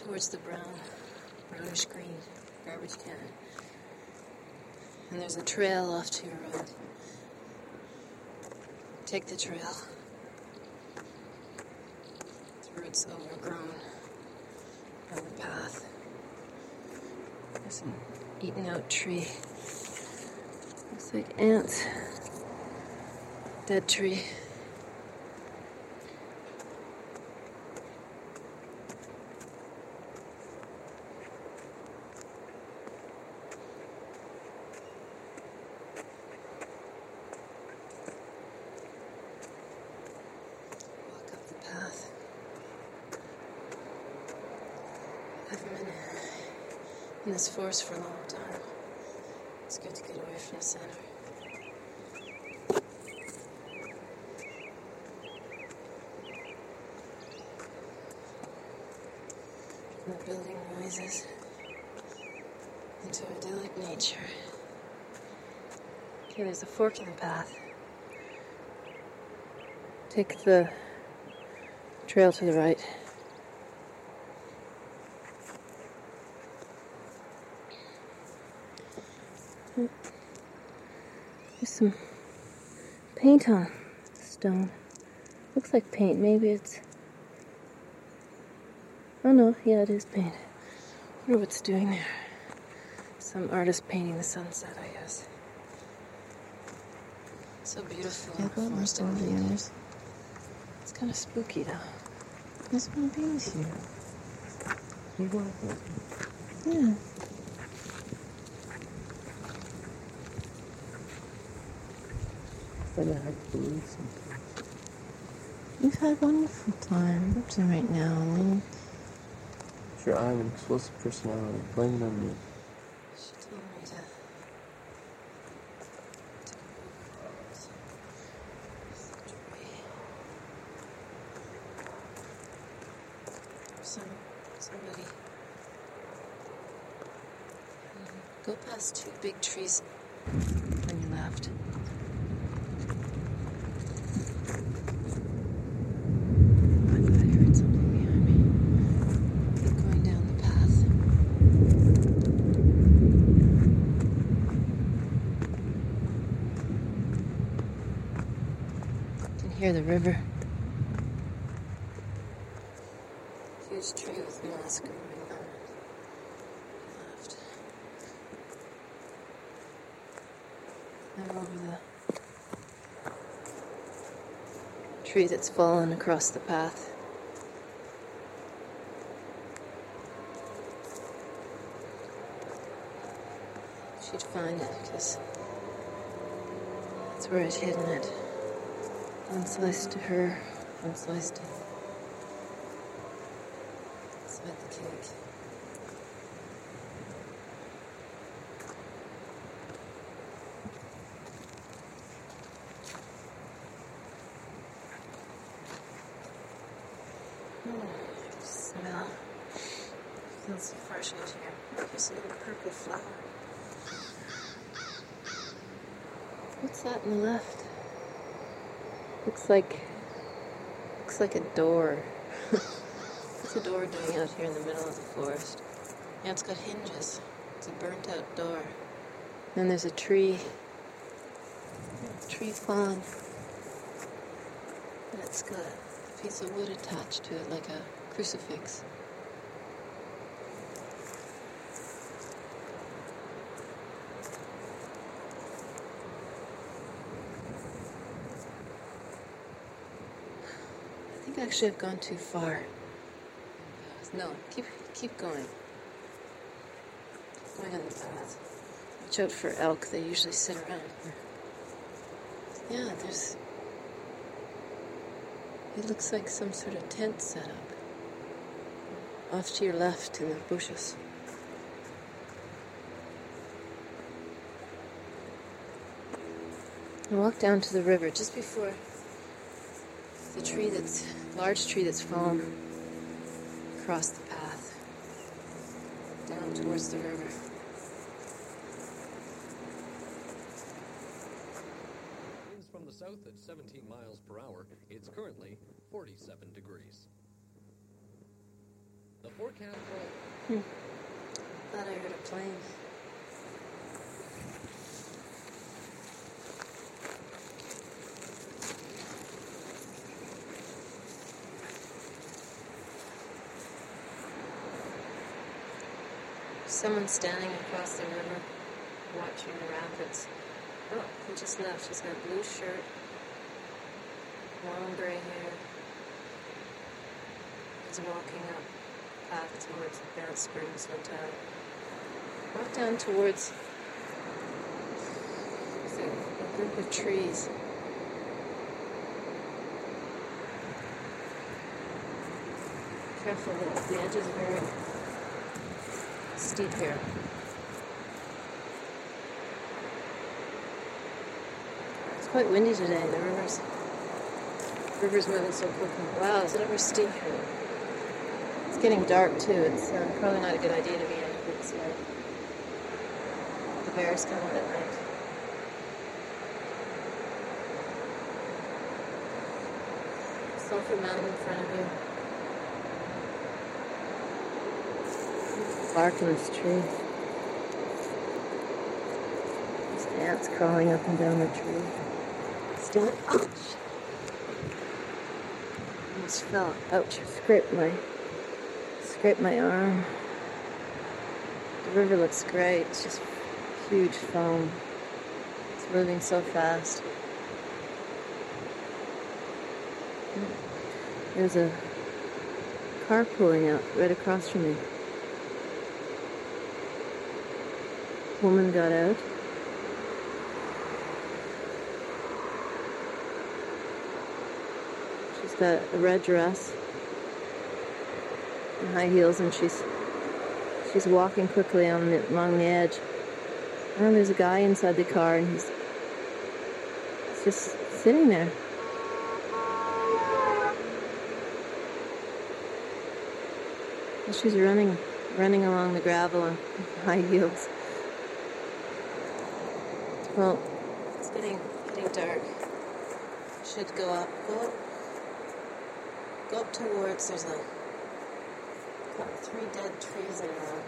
towards the brownish green garbage can. And there's a trail off to your right. Take the trail. Through its overgrown on the path. There's an eaten out tree. Looks like ants. Dead tree. Walk up the path. I've been in this forest for a long time. It's good to get away from the center. The building noises into idyllic nature. Okay, there's a fork in the path. Take the trail to the right. There's some paint on the stone. Looks like paint. Maybe it's... Oh no, yeah, it is paint. I wonder what's doing there. Some artist painting the sunset, I guess. So beautiful. Yeah, but most of the years. It's kind of spooky though. I just want to be with you. You want to be with me? Yeah. But I have to believe sometimes. You've had a wonderful time up to right now. I mean, sure, I have an explosive personality. Blame it on me. She told me to somebody go past two big trees on your left. I thought I heard something behind me. Keep going down the path. You can hear the river. Huge tree with moss growing on it. Left. Now over the tree that's fallen across the path. She'd find it because that's where I'd hidden it. One slice to her, one slice to inside the cake. Smell. Feels so fresh out here. There's a little purple flower. What's that on the left? Looks like a door. What's a door doing out here in the middle of the forest? Yeah, it's got hinges. It's a burnt out door. Then there's a tree. Tree fallen. And it's got a piece of wood attached to it like a crucifix. I think actually I've gone too far. No, keep going. Going on the path. Watch out for elk. They usually sit around here. Yeah, it looks like some sort of tent set up. Off to your left in the bushes. I walked down to the river just before the large tree that's fallen across the path down towards the river. Winds from the south at 17 miles per hour. It's currently 47 degrees. The forecast can't roll. Thought I heard a plane. Someone standing across the river watching the rapids. Oh, he just left. He's got a blue shirt, long gray hair. He's walking up path towards the Banff Springs Hotel. Walk down towards a group of trees. Careful, the edge is very steep here. It's quite windy today. The river's moving so quickly. Wow, is it ever steep here? It's getting dark too. It's probably not a good idea to be in woods here. The bears come out at night. Sulphur Mountain in front of you. Bark in this tree. There's ants crawling up and down the tree. Still, ouch! Almost fell. Ouch! Scraped my arm. The river looks great. It's just huge foam. It's moving so fast. There's a car pulling out right across from me. Woman got out. She's got a red dress and high heels, and she's walking quickly along the edge. And there's a guy inside the car, and he's just sitting there. And she's running along the gravel on high heels. Well, it's getting dark. Should go up towards, there's got 3 dead trees in a row.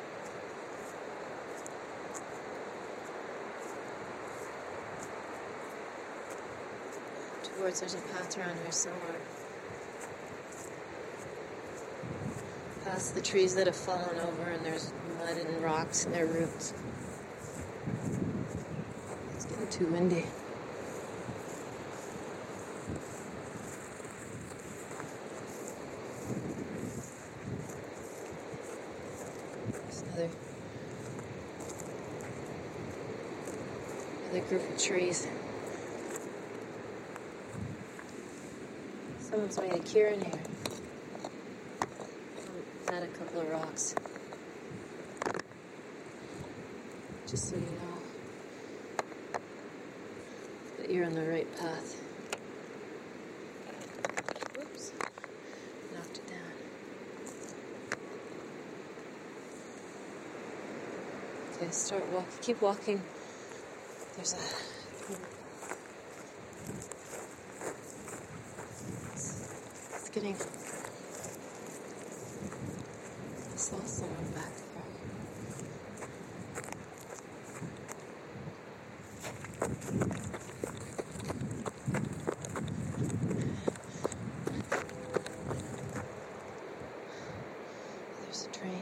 Towards, there's a path around here somewhere. Past the trees that have fallen over, and there's mud and rocks in their roots. It's getting too windy. There's another group of trees. Someone's made a cairn here. Add a couple of rocks. Just so you know that you're on the right path. Whoops. Knocked it down. Okay, start walking. Keep walking. There's it's getting... I saw someone back there. There's a train.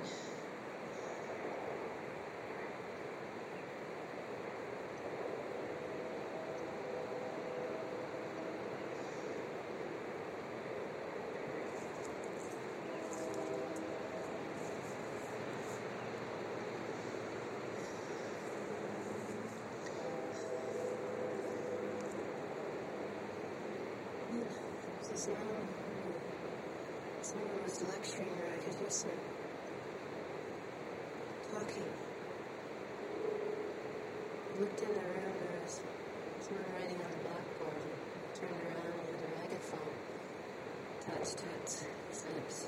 Someone was lecturing her. I could hear some talking. I looked in the room. There was someone writing on the blackboard. I turned around and had a megaphone attached to its lips.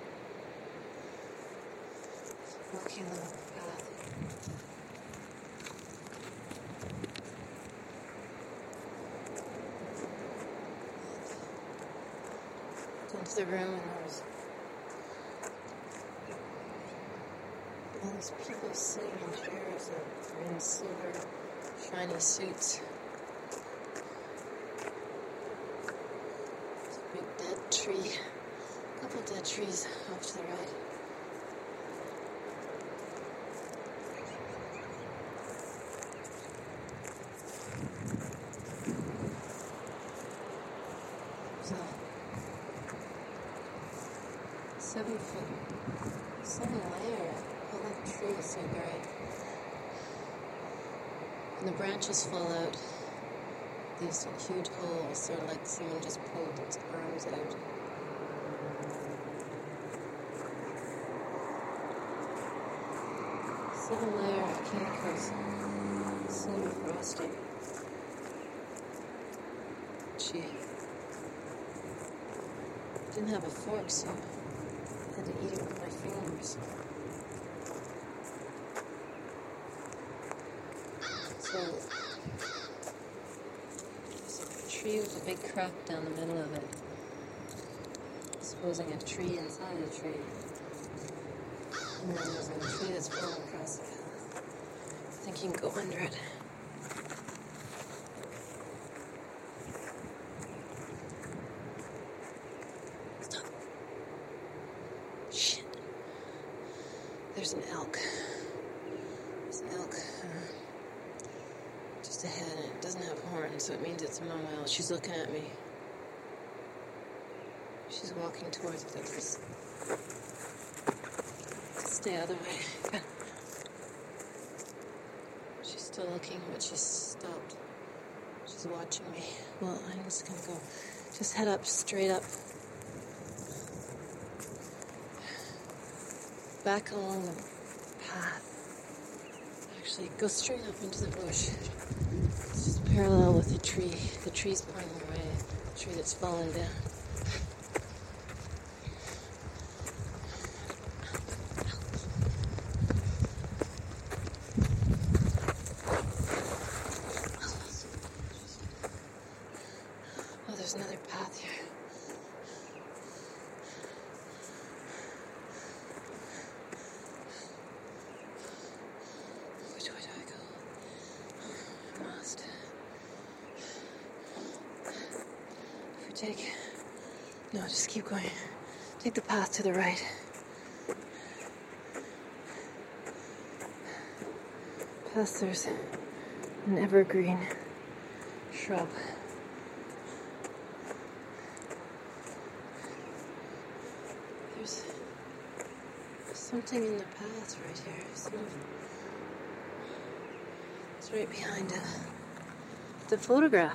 Walking along the path. Into the room, and there was All these people sitting in chairs that are in silver, shiny suits. There's a big dead tree. A couple dead trees off to the right. There's a 7-foot sunny layer. Oh, that tree is so great. And the branches fall out. These huge holes, sort of like someone just pulled its arms out. Seven layer canicles, semi frosty. She didn't have a fork, so I had to eat it with my fingers. So there's a tree with a big crack down the middle of it, exposing a tree inside a tree. And then there's a tree that's falling across the path. I think you can go under it. Stop. Shit. There's an elk. There's an elk just ahead, and it doesn't have horns, so it means it's a mammal. She's looking at me. She's walking towards the others. Stay out of the way. She's still looking, but she's stopped. She's watching me. Well, I'm just gonna go. Just head up, straight up. Back along the path. Actually, go straight up into the bush. It's just parallel with the tree. The tree's pointing away. The tree that's fallen down. Oh, there's another path here. Which way do I go? I'm lost. If we take... No, just keep going. Take the path to the right. Past there's an evergreen shrub. There's something in the path right here. It's right behind it. It's a photograph.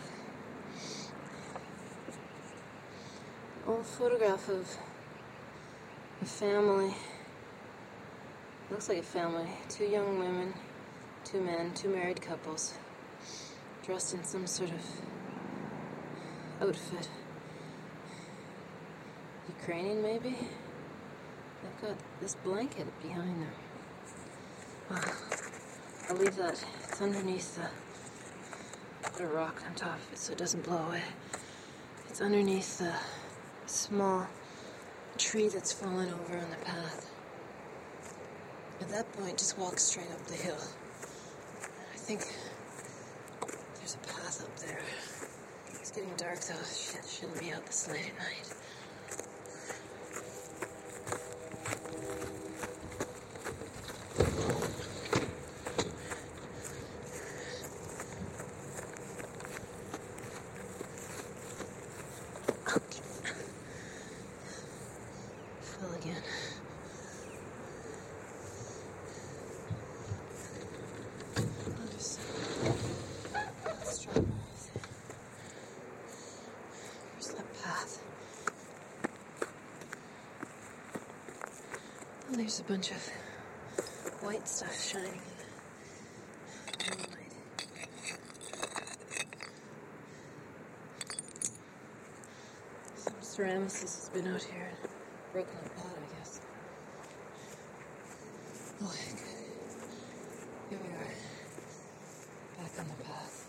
An old photograph of a family. Looks like a family. 2 young women, 2 men, 2 married couples, dressed in some sort of outfit. Ukrainian, maybe? They've got this blanket behind them. Well, I'll leave that. It's underneath put a rock on top of it so it doesn't blow away. It's underneath the small tree that's fallen over on the path. At that point, just walk straight up the hill. I think there's a path up there. It's getting dark though. Shit, shouldn't be out this late at night. Fell again. Strawberries. Here's that path. Oh, there's a bunch of white stuff shining in the moonlight. Some ceramicist has been out here and broken a pot, I guess. Oh, good. Here we are. Back on the path.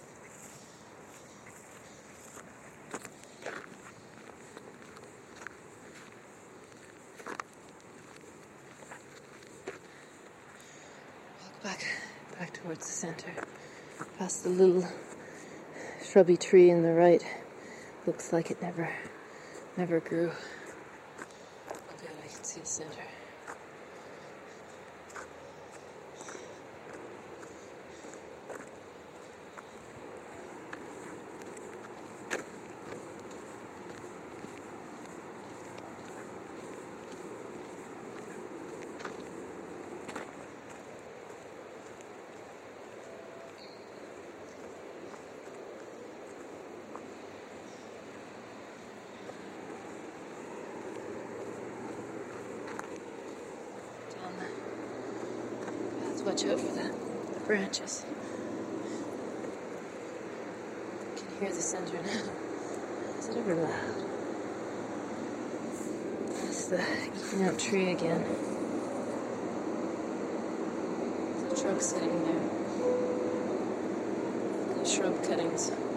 Back towards the center. Past the little shrubby tree in the right. Looks like it never grew. Oh good, I can see the center. Watch out for the branches. I can hear the center now. Is it ever loud? That's the eaten out tree again. There's a truck sitting there. The shrub cuttings.